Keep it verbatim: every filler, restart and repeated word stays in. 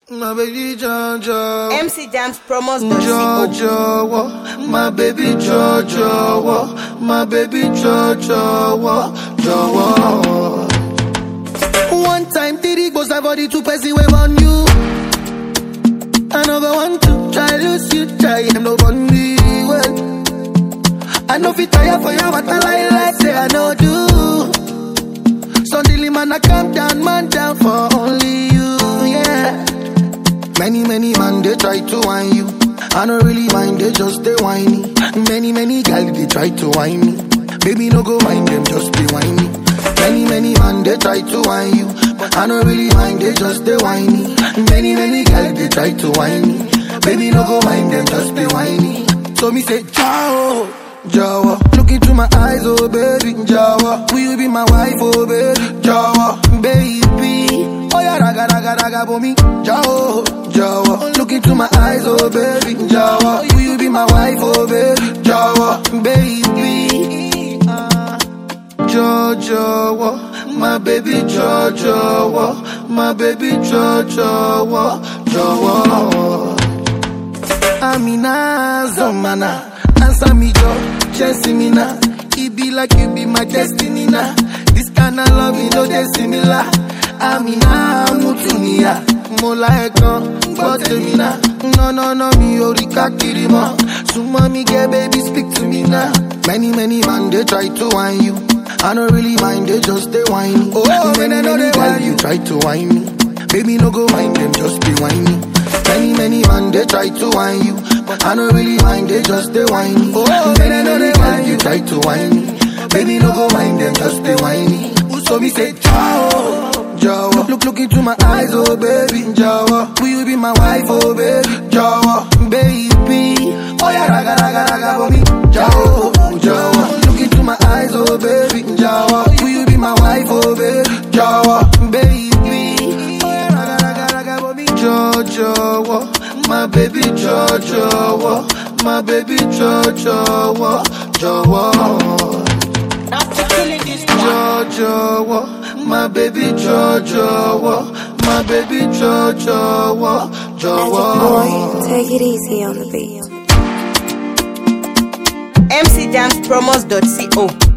My baby Jojo, M C Jams promos Jojo, my baby Jojo, my baby Jojo, Jojo. One time, Diddy goes have body two person wave on you. Another one to try lose you, try him no bunny well. I know fit tire for you, but I lie like say I know do. Suddenly man I come down, man down for only you, yeah. Many, many man, they try to whine you. I don't really mind, they just they whiny. Many, many guys, they try to whine me. Baby, no go mind them, just they whiny. Many, many man, they try to whine you. But I don't really mind, they just they whiny. Many, many guys, they try to whine me. Baby, no go mind them, just they whiny. So me say, ciao, Jawa. Look into my eyes, oh baby, Jawa. Will you be my wife, oh baby, Jawa, baby. Oh yeah, raga, raga, raga, for me, Jawa, Jawa. Look into my eyes, oh baby, Jawa. Will you be my wife, oh baby, Jawa, baby. Uh, Jojo, my baby Jojo, my baby Jojo, Jojo. Amina, Zomana, answer me, Jo, chasing me now. It be like you be my destiny now. This kind of love, you know, they're similar. Amina, Mutunia, Molaekon, Botemina. No, no, no, me, Orika Kirima. So, mommy, get baby, speak to me now. Many, many man, they try to whine you. I don't really mind, they just they whine. Oh, many, many, many guys, you try to whine me. Baby, no go mind them, just be whiny. Many, many man, they try to whine you. But I don't really mind, they just they whiny. Oh, many, many guys, you try to whine me. Baby, no go mind them, just be whiny. So me say, ciao, Jawa. Look, look into my eyes, oh baby, Jawa. Will you be my wife, oh baby, Jawa, baby. Oh yeah, raga, raga, raga, for me, Jawa, Jawa. Look into my eyes, oh baby, Jawa. Will you be my wife, oh baby, Jawa, baby. Oh yeah, raga, raga, raga, for me, Jojo, my baby Jojo, my baby Jojo, Jojo. Jojo, my baby Jojo, my baby Jojo, Jojo. Boy, take it easy on the beat. M C Jams promos dot co